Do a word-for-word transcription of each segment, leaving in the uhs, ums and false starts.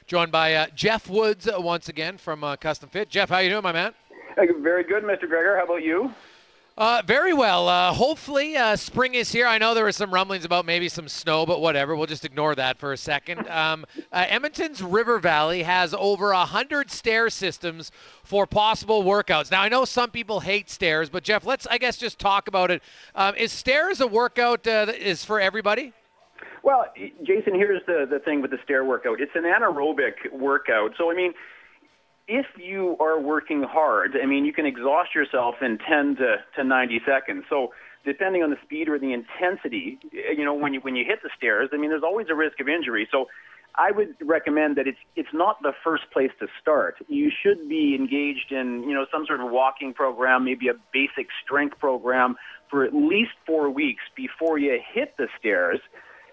Joined by uh, Jeff Woods uh, once again from uh, Custom Fit. Jeff, how you doing, my man? Very good, Mister Gregor. How about you? Uh, very well. Uh, hopefully, uh, spring is here. I know there were some rumblings about maybe some snow, but whatever. We'll just ignore that for a second. Um, uh, Edmonton's River Valley has over one hundred stair systems for possible workouts. Now, I know some people hate stairs, but Jeff, let's, I guess, just talk about it. Um, is stairs a workout uh, that is for everybody? Well, Jason, here's the, the thing with the stair workout. It's an anaerobic workout. So, I mean, if you are working hard, I mean, you can exhaust yourself in ten to ninety seconds. So depending on the speed or the intensity, you know, when you when you hit the stairs, I mean, there's always a risk of injury. So I would recommend that it's it's not the first place to start. You should be engaged in, you know, some sort of walking program, maybe a basic strength program for at least four weeks before you hit the stairs.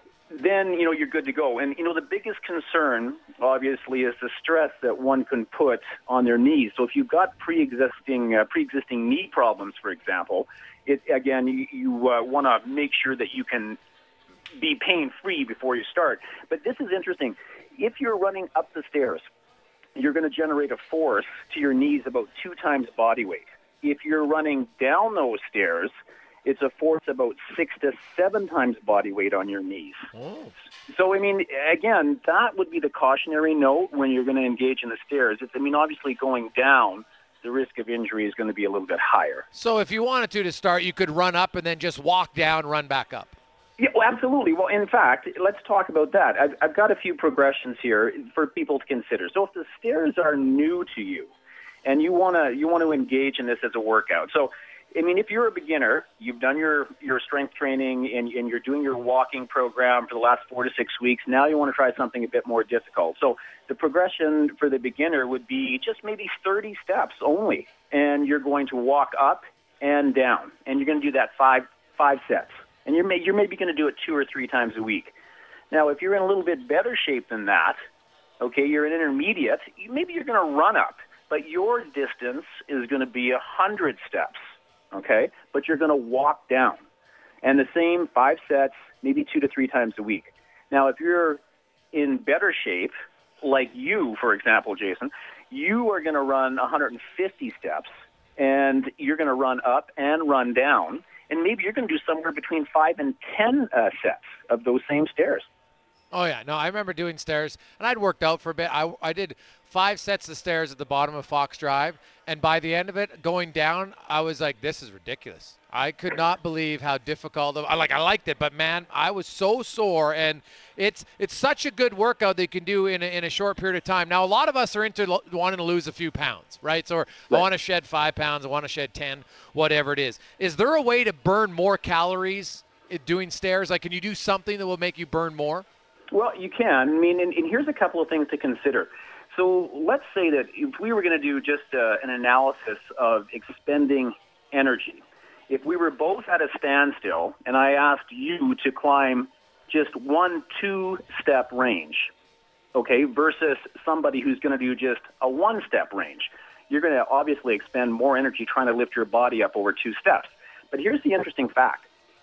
Then, you know, you're good to go. And, you know, the biggest concern, obviously, is the stress that one can put on their knees. So if you've got pre-existing uh, pre-existing knee problems, for example, it, again, you, you uh, want to make sure that you can be pain-free before you start. But this is interesting. If you're running up the stairs, you're going to generate a force to your knees about two times body weight. If you're running down those stairs, it's a force about six to seven times body weight on your knees. Oh. So, I mean, again, that would be the cautionary note when you're going to engage in the stairs. It's, I mean, obviously going down, the risk of injury is going to be a little bit higher. So if you wanted to to start, you could run up and then just walk down, run back up. Yeah, well, absolutely. Well, in fact, let's talk about that. I've, I've got a few progressions here for people to consider. So if the stairs are new to you and you want to you want to engage in this as a workout, so I mean, if you're a beginner, you've done your, your strength training and, and you're doing your walking program for the last four to six weeks, now you want to try something a bit more difficult. So the progression for the beginner would be just maybe thirty steps only, and you're going to walk up and down, and you're going to do that five five sets. And you're, may, you're maybe going to do it two or three times a week. Now, if you're in a little bit better shape than that, okay, you're an intermediate, maybe you're going to run up, but your distance is going to be one hundred steps. Okay, but you're going to walk down. And the same five sets, maybe two to three times a week. Now, if you're in better shape, like you, for example, Jason, you are going to run one hundred fifty steps, and you're going to run up and run down, and maybe you're going to do somewhere between five and ten uh, sets of those same stairs. Oh, yeah. No, I remember doing stairs, and I'd worked out for a bit. I, I did five sets of stairs at the bottom of Fox Drive, and by the end of it, going down, I was like, this is ridiculous. I could not believe how difficult. I like. I liked it, but man, I was so sore, and it's it's such a good workout that you can do in a, in a short period of time. Now, a lot of us are into lo- wanting to lose a few pounds, right? So, right. I want to shed five pounds, I want to shed ten, whatever it is. Is there a way to burn more calories doing stairs? Like, can you do something that will make you burn more? Well, you can. I mean, and, and here's a couple of things to consider. So let's say that if we were going to do just uh, an analysis of expending energy, if we were both at a standstill and I asked you to climb just one two-step range, okay, versus somebody who's going to do just a one-step range, you're going to obviously expend more energy trying to lift your body up over two steps. But here's the interesting fact.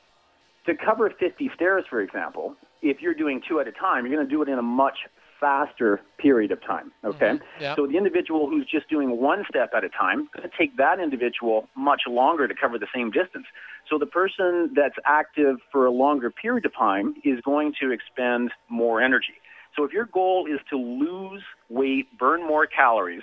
To cover fifty stairs, for example, if you're doing two at a time, you're going to do it in a much faster period of time, okay? Mm-hmm. Yep. So the individual who's just doing one step at a time is going to take that individual much longer to cover the same distance. So the person that's active for a longer period of time is going to expend more energy. So if your goal is to lose weight, burn more calories,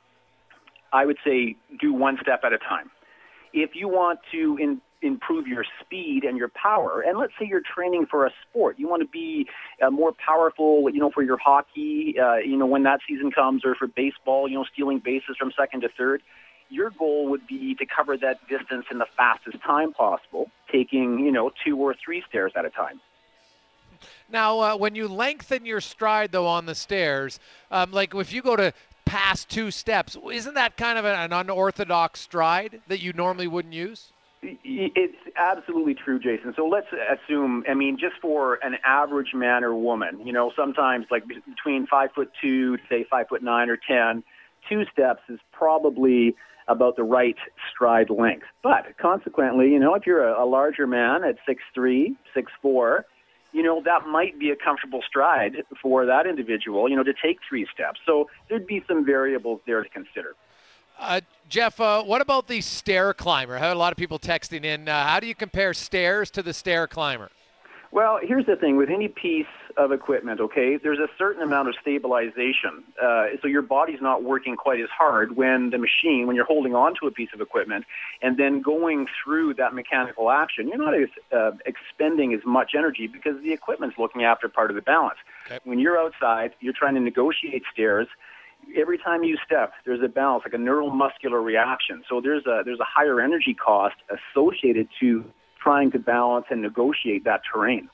I would say do one step at a time. If you want to in, improve your speed and your power, and let's say you're training for a sport, you want to be uh, more powerful, you know, for your hockey, uh, you know, when that season comes, or for baseball, you know, stealing bases from second to third, your goal would be to cover that distance in the fastest time possible, taking, you know, two or three stairs at a time. Now, uh, when you lengthen your stride, though, on the stairs, um, like if you go to past two steps, isn't that kind of an unorthodox stride that you normally wouldn't use? It's absolutely true, Jason. So let's assume, I mean, just for an average man or woman, you know, sometimes like between five foot two, say five foot nine or ten, two steps is probably about the right stride length. But consequently, you know, if you're a, a larger man at six three, six four, you know, that might be a comfortable stride for that individual, you know, to take three steps. So there'd be some variables there to consider. Uh, Jeff, uh, what about the stair climber? I had a lot of people texting in. Uh, how do you compare stairs to the stair climber? Well, here's the thing. With any piece of equipment, okay, there's a certain amount of stabilization. Uh, so your body's not working quite as hard when the machine, when you're holding on to a piece of equipment and then going through that mechanical action, you're not uh, expending as much energy because the equipment's looking after part of the balance. Okay. When you're outside, you're trying to negotiate stairs. Every time you step, there's a balance, like a neuromuscular reaction. So there's a there's a higher energy cost associated to trying to balance and negotiate that terrain.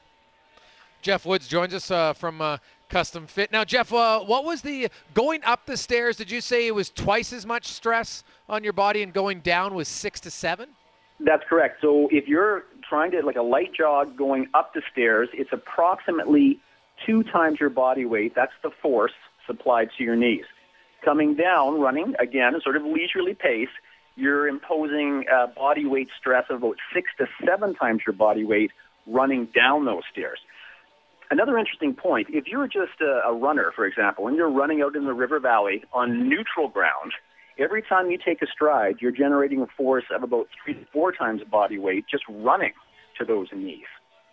Jeff Woods joins us uh, from uh, Custom Fit. Now, Jeff, uh, what was the going up the stairs? Did you say it was twice as much stress on your body, and going down was six to seven? That's correct. So if you're trying to like a light jog going up the stairs, it's approximately two times your body weight. That's the force supplied to your knees. Coming down, running again, a sort of leisurely pace, you're imposing uh, body weight stress of about six to seven times your body weight running down those stairs. Another interesting point, if you're just a, a runner, for example, and you're running out in the river valley on neutral ground, every time you take a stride, you're generating a force of about three to four times body weight just running to those knees.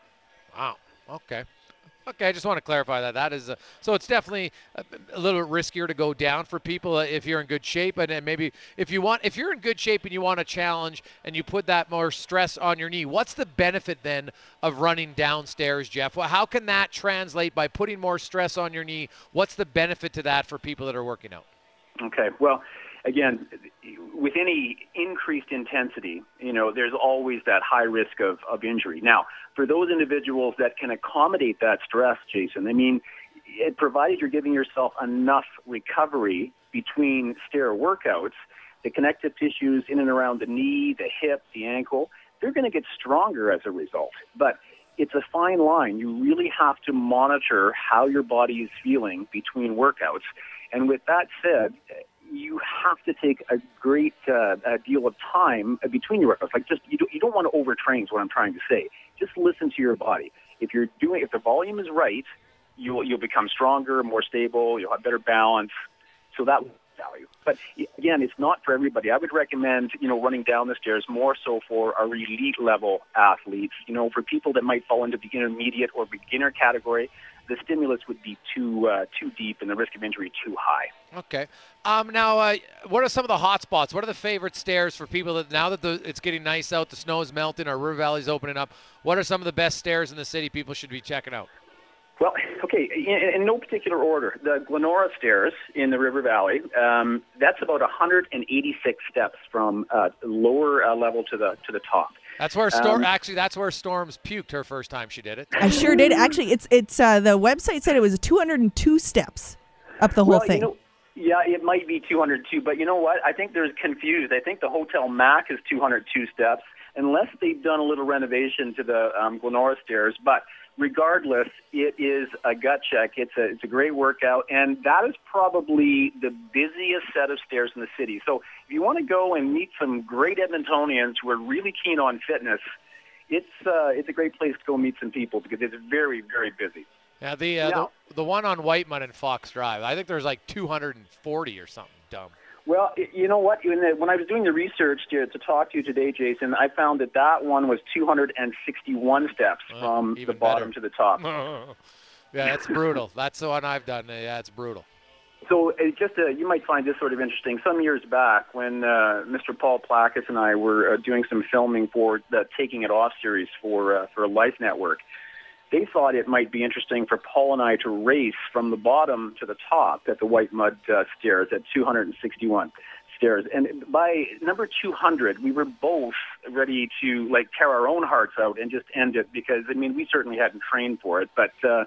Wow. Okay. Okay, I just want to clarify that. That is a, so it's definitely a, a little bit riskier to go down for people uh, if you're in good shape, and, and maybe if you want, if you're in good shape and you want a challenge and you put that more stress on your knee, what's the benefit then of running downstairs, Jeff? Well, how can that translate by putting more stress on your knee? What's the benefit to that for people that are working out? Okay, well, again, with any increased intensity, you know, there's always that high risk of, of injury. Now, for those individuals that can accommodate that stress, Jason, I mean, it, provided you're giving yourself enough recovery between stair workouts, the connective tissues in and around the knee, the hip, the ankle, they're going to get stronger as a result. But it's a fine line. You really have to monitor how your body is feeling between workouts. And with that said, you have to take a great uh, a deal of time between your workouts. Like, just you don't, you don't want to overtrain is what I'm trying to say. Just listen to your body. If you're doing, if the volume is right, you'll you'll become stronger, more stable. You'll have better balance. So that value. But again, it's not for everybody. I would recommend, you know, running down the stairs more so for our elite level athletes. You know, for people that might fall into the intermediate or beginner category, the stimulus would be too uh, too deep and the risk of injury too high. Okay. Um, now, uh, what are some of the hot spots? What are the favorite stairs for people that now that the, it's getting nice out, the snow is melting, our river valley's opening up? What are some of the best stairs in the city people should be checking out? Well, okay, in, in no particular order. The Glenora Stairs in the River Valley, um, that's about one hundred eighty-six steps from uh, lower uh, level to the to the top. That's where Storm. Um, actually, that's where Storms puked her first time she did it. I sure did. Actually, it's it's uh, the website said it was two hundred two steps up the whole well, thing. You know, yeah, it might be two hundred two, but you know what? I think they're confused. I think the Hotel Mac is two hundred two steps, unless they've done a little renovation to the um, Glenora Stairs. But regardless, it is a gut check. It's a it's a great workout, and that is probably the busiest set of stairs in the city. So if you want to go and meet some great Edmontonians who are really keen on fitness, it's uh, it's a great place to go meet some people because it's very, very busy. Yeah, the, uh, now, the the one on Whitemud and Fox Drive, I think there's like two hundred forty or something dumb. Well, you know what? When, the, when I was doing the research to, to talk to you today, Jason, I found that that one was two hundred sixty-one steps uh, from the bottom better. to the top. Yeah, that's brutal. That's the one I've done. Yeah, it's brutal. So uh, just uh, you might find this sort of interesting. Some years back when uh, Mister Paul Placas and I were uh, doing some filming for the Taking It Off series for, uh, for Life Network, they thought it might be interesting for Paul and I to race from the bottom to the top at the Whitemud uh, Stairs at two hundred sixty-one stairs. And by number two hundred, we were both ready to like tear our own hearts out and just end it because, I mean, we certainly hadn't trained for it. But uh,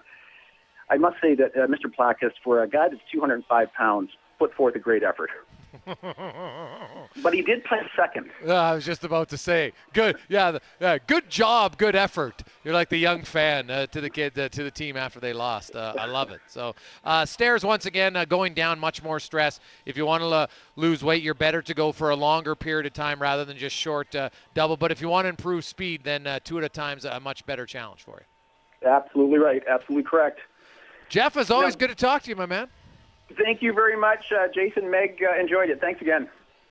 I must say that uh, Mister Placas, for a guy that's two hundred five pounds, put forth a great effort. But he did place second. Uh, I was just about to say, good, yeah, the, yeah, good job, good effort. You're like the young fan uh, to the kid, uh, to the team after they lost. Uh, I love it. So uh, stairs once again uh, going down, much more stress. If you want to uh, lose weight, you're better to go for a longer period of time rather than just short uh, double. But if you want to improve speed, then uh, two at a time is a much better challenge for you. Absolutely right. Absolutely correct. Jeff, as always, No. good to talk to you, my man. Thank you very much, uh, Jason. Meg, uh, enjoyed it. Thanks again.